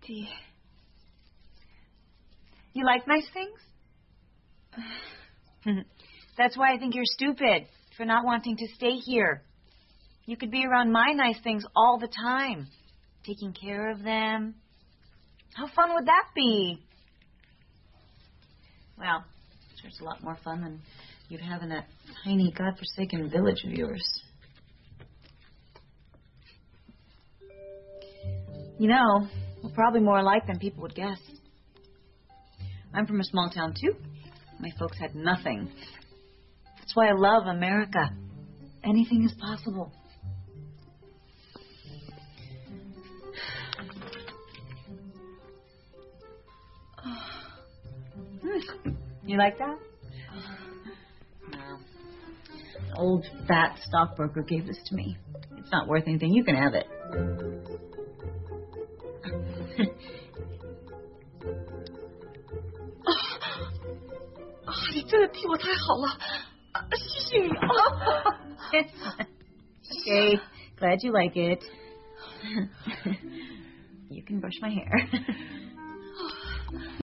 Kitty. You like nice things? That's why I think you're stupid for not wanting to stay here. You could be around my nice things all the time, taking care of them. How fun would that be? Well, sure, it's a lot more fun than you'd have in that tiny, godforsaken village of yours. You know, we're probably more alike than people would guess. I'm from a small town, too. My folks had nothing. That's why I love America. Anything is possible. You like that? No. The old fat stockbroker gave this to me. It's not worth anything. You can have it. 你真的替我太好了，谢谢你啊！ Okay, glad you like it. You can brush my hair.